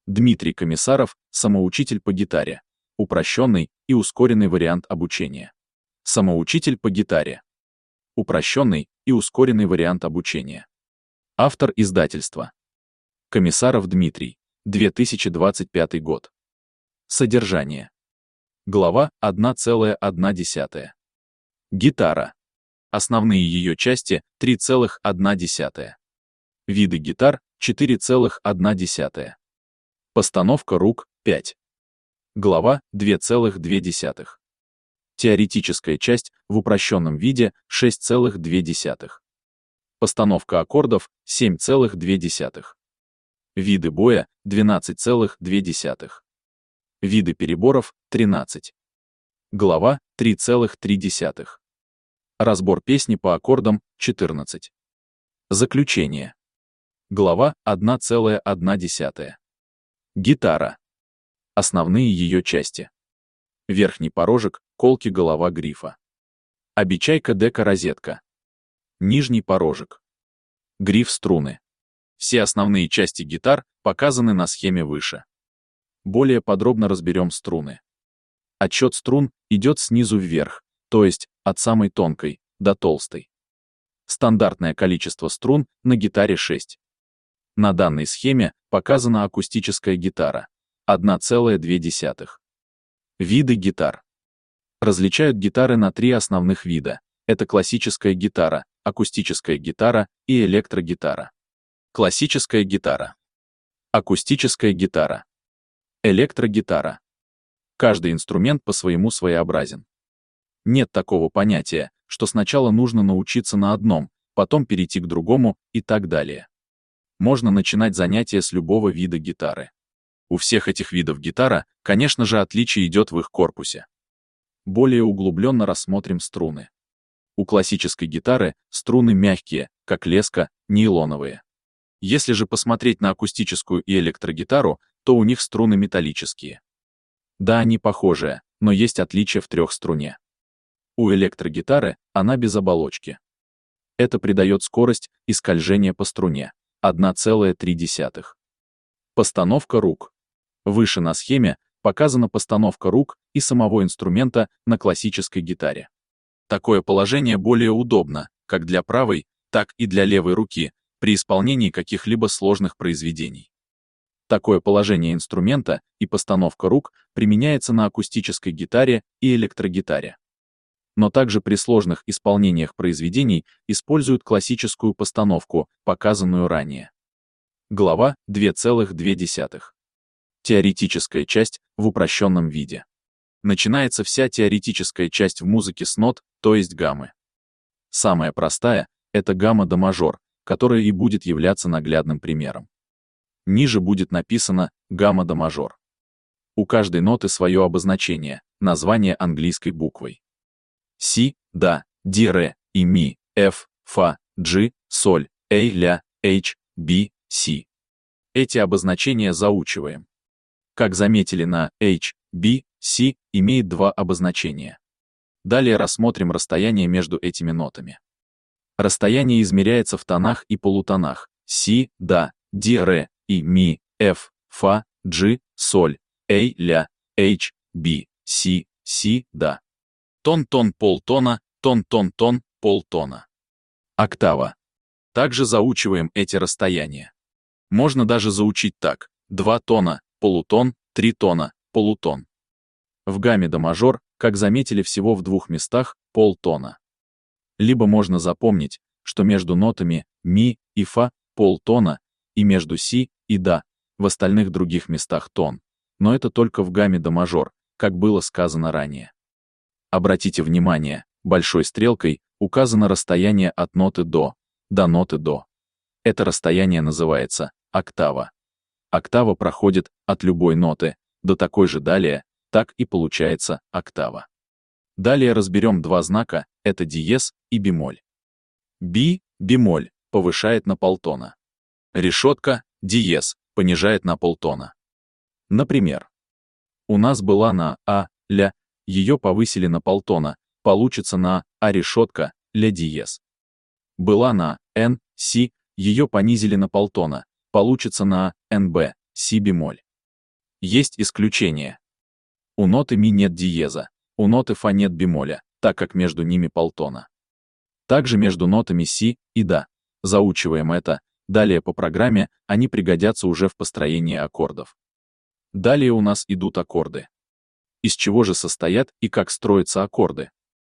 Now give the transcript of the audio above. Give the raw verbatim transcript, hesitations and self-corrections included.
Дмитрий Комиссаров, самоучитель по гитаре. Упрощенный и ускоренный вариант обучения. Самоучитель по гитаре. Упрощенный и ускоренный вариант обучения. Автор издательства. Комиссаров Дмитрий, две тысячи двадцать пятый год. Содержание. Глава одна целая одна десятая. Гитара. Основные ее части три целых одна десятая. Виды гитар четыре целых одна десятая. Постановка рук пять. Глава две целых две десятых. Теоретическая часть в упрощенном виде шесть целых две десятых. Постановка аккордов семь целых две десятых. Виды боя двенадцать целых две десятых. Виды переборов тринадцать. Глава три целых три десятых. Разбор песни по аккордам четырнадцать. Заключение. Глава одна целая одна десятая. Гитара. Основные ее части. Верхний порожек, колки, голова грифа. Обечайка, дека, розетка. Нижний порожек. Гриф, струны. Все основные части гитар показаны на схеме выше. Более подробно разберем струны. Отсчет струн идет снизу вверх, то есть от самой тонкой до толстой. Стандартное количество струн на гитаре шесть. На данной схеме показана акустическая гитара одна целая две десятых. Виды гитар. Различают гитары на три основных вида. Это классическая гитара, акустическая гитара и электрогитара. Классическая гитара. Акустическая гитара. Электрогитара. Каждый инструмент по-своему своеобразен. Нет такого понятия, что сначала нужно научиться на одном, потом перейти к другому и так далее. Можно начинать занятия с любого вида гитары. У всех этих видов гитара, конечно же, отличие идет в их корпусе. Более углубленно рассмотрим струны. У классической гитары струны мягкие, как леска, нейлоновые. Если же посмотреть на акустическую и электрогитару, то у них струны металлические. Да, они похожие, но есть отличие в трехструне. У электрогитары она без оболочки. Это придает скорость и скольжение по струне одна целая три десятых. Постановка рук. Выше на схеме показана постановка рук и самого инструмента на классической гитаре. Такое положение более удобно, как для правой, так и для левой руки, при исполнении каких-либо сложных произведений. Такое положение инструмента и постановка рук применяется на акустической гитаре и электрогитаре. Но также при сложных исполнениях произведений используют классическую постановку, показанную ранее. Глава две целых две десятых. Теоретическая часть в упрощенном виде. Начинается вся теоретическая часть в музыке с нот, то есть гаммы. Самая простая — это гамма до мажор, которая и будет являться наглядным примером. Ниже будет написано гамма до мажор. У каждой ноты свое обозначение, название английской буквой. Си, да, ди, ре, и, ми, эф, фа, джи, соль, эй, ля, эйч, би, си. Эти обозначения заучиваем. Как заметили, на H, B, C имеет два обозначения. Далее рассмотрим расстояние между этими нотами. Расстояние измеряется в тонах и полутонах си, да, ди, ре, и, ми, эф, фа, джи, соль, эй, ля, эйч, би, си, си, да. Тон-тон, полтона, тон-тон-тон, полтона. Октава. Также заучиваем эти расстояния. Можно даже заучить так: два тона, полутон, три тона, полутон. В гамме до мажор, как заметили, всего в двух местах полтона. Либо можно запомнить, что между нотами ми и фа полтона, и между си и да в остальных других местах тон, но это только в гамме до мажор, как было сказано ранее. Обратите внимание, большой стрелкой указано расстояние от ноты до до ноты до. Это расстояние называется октава. Октава проходит от любой ноты до такой же далее, так и получается октава. Далее разберем два знака, это диез и бемоль. Би, бемоль, повышает на полтона. Решетка, диез, понижает на полтона. Например, у нас была на а, ля, ее повысили на полтона, получится на а решетка, ля диез. Была на н, си, ее понизили на полтона, получится на эн бэ, си бемоль. Есть исключения. У ноты ми нет диеза, у ноты фа нет бемоля, так как между ними полтона. Также между нотами си и до. Заучиваем это, далее по программе они пригодятся уже в построении аккордов. Далее у нас идут аккорды. Из чего же состоят и как строятся аккорды?